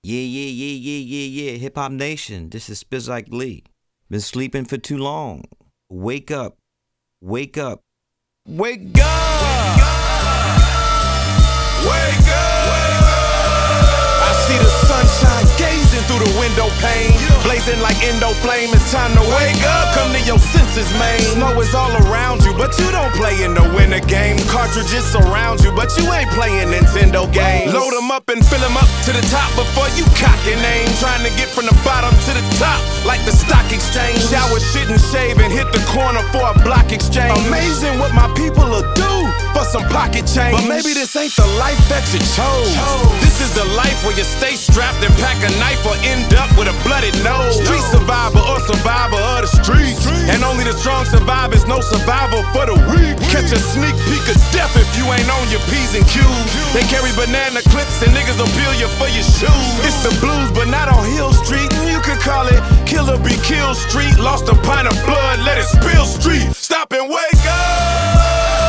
Yeah. Hip Hop Nation, this is Spizike Lee. Been sleeping for too long. Wake up. Wake up. Wake up! Wake up! I see the sunshine gazing through the window pane, blazing like endo flame. It's time to wake up. Come to your senses, man. Snow is all around you, but you don't play in the winter games. Cartridges surround you, but you ain't playing Nintendo games. Load them up and fill them up to the top before you cock your name. Trying to get from the bottom to the top, like the stock exchange. Shower, shit, and shave and hit the corner for a block exchange. Amazing what my people will do for some pocket change. But maybe this ain't the life that you chose. This is the life where you stay strapped and pack a knife or end up with a blooded nose. Street survivor or survivor of the streets. And only the strong survive, is no survival for the weak. Catch a sneak peek of death if you ain't on your P's and Q's. They carry banana clips and niggas will peel you for your shoes. It's the blues, but not on Hill Street. You could call it Killer Be Killed Street. Lost a pint of blood, let it spill street. Stop and wake up.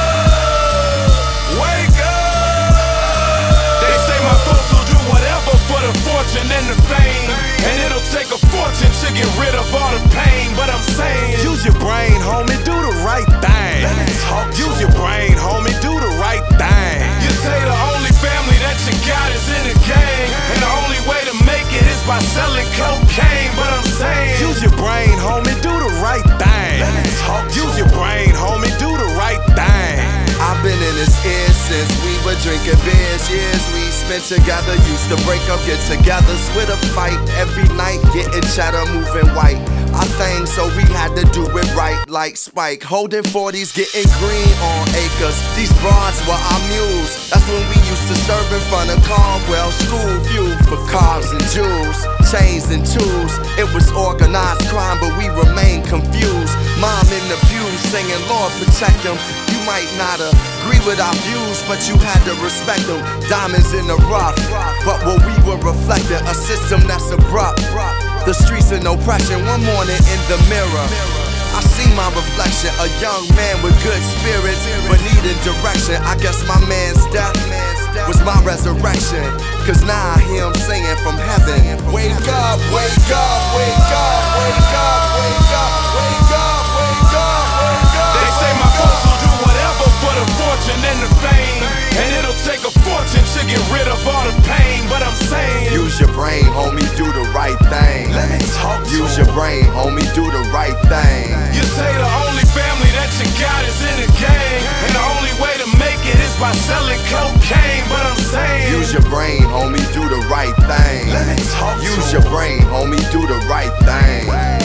Wake up. They say my folks will do whatever for the fortune and the fame. And it'll take a fortune to get rid of all the pain. But I'm saying, use your brain, homie, do the right thing. Use your brain, homie, do the right thing. You say the only family that you got is in the gang, and the only way to make it is by selling cocaine. But I'm saying, use your brain, homie, do the right thing. Use your brain, homie, do the right thing. I've been in his ear since we were drinking beers. Years we spent together, used to break up, get together, split a fight every night, getting cheddar, moving white. I think so we had to do it right like Spike. Holding 40s, getting green on acres. These broads were our mules. That's when we used to serve in front of Caldwell School. Fuel for cars and jewels, chains and tools. It was organized crime, but we remained confused. Mom in the pews singing, Lord protect them. You might not agree with our views, but you had to respect them. Diamonds in the rough, but what we were reflecting, a system that's abrupt. The streets in oppression. One morning in the mirror, I see my reflection, a young man with good spirits, but needing direction. I guess my man's death was my resurrection, cause now I hear him singing from heaven. Wake up, wake up, wake up, wake up, wake up, wake up, wake up, wake up. They say my folks will do whatever for the fortune and the fame, and it'll take a fortune to get rid of all the pain. But I'm saying, use your brain, homie, do the right thing. Let me talk to Use your brain, homie, do the right thing. You say the only family that you got is in the gang, and the only way to make it is by selling cocaine. But I'm saying, use your brain, homie, do the right thing. Let me talk Use your brain, homie, do the right thing.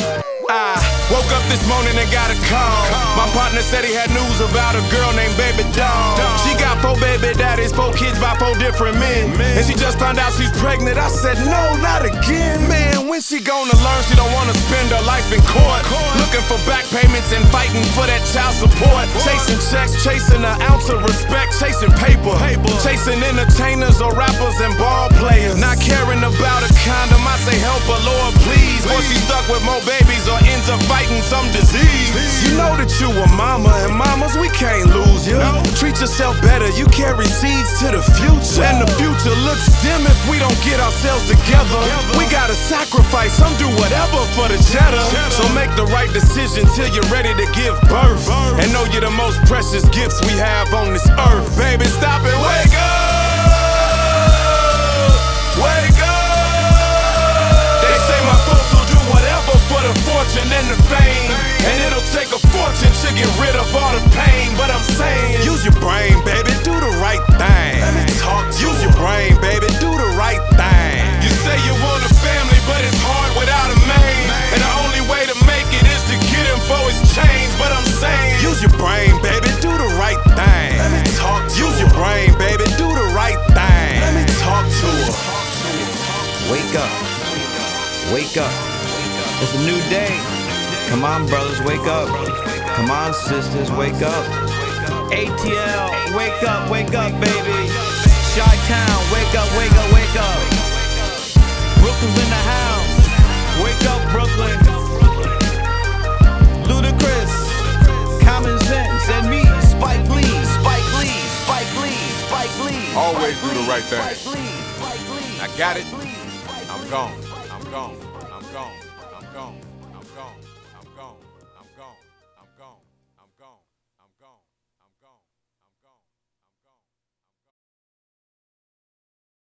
I woke up this morning and got a call. My partner said he had news about a girl named Baby Doll. She got 4 baby daddies, 4 kids by 4 different men. And she just found out she's pregnant. I said, no, not again. Man, when she gonna learn she don't wanna spend her life in court, looking for back payments and fighting for that child support. Chasing checks, chasing an ounce of respect, chasing paper, chasing entertainers or rappers and ball players. Not caring about a condom, I say help her, Lord, please. Or she stuck with more babies or ends up fighting some disease. You know that you a mama, and mamas, we can't lose you. Treat yourself better, you carry seeds to the future. And the future looks dim if we don't get ourselves together. We gotta sacrifice, some do whatever for the cheddar. So make the right decision till you're ready to give birth, and know you're the most precious gifts we have on this earth. Baby, stop and wake up. Wake up. They say my folks will do whatever for the fortune and the fame, and it'll take a fortune to get rid of all the pain. But I'm saying, use your brain, baby, do the right thing. Use your brain, baby, do the right thing. You say you want a family, but it's hard without a man, and the only way to make it is to get him for his change. But I'm saying, use your brain, baby, do the right thing. Use your brain, baby, do the right thing. Let me talk to her. Wake up. Wake up. It's a new day. Come on, brothers, wake up. Come on, sisters, wake up. ATL, wake up, baby. Chi-Town, wake up, wake up, wake up. Brooklyn's in the house. Wake up, Brooklyn. Ludacris, Common Sense, and me, Spike Lee. Always do the right thing. I got it. I'm gone. I'm gone. I'm gone.